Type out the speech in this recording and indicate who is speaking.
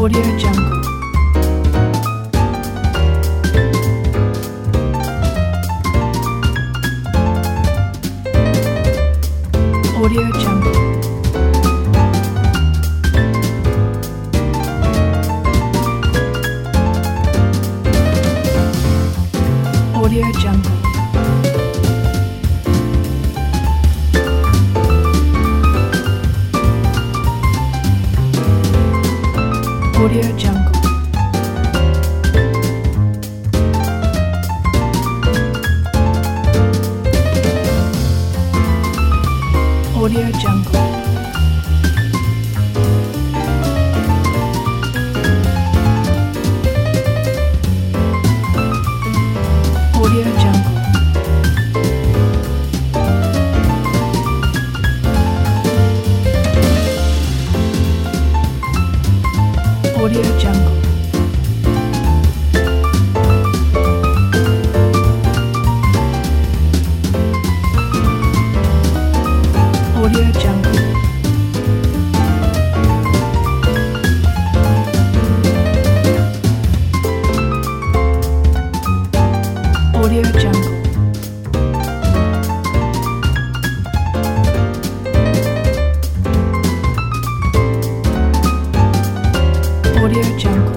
Speaker 1: Audio Jungle. Audio Jungle. Audio Jungle. Audio Jungle. Audio Jungle. Audio Jungle. Audio Jungle. Audio Jungle. Audio Jungle. Audio Jungle.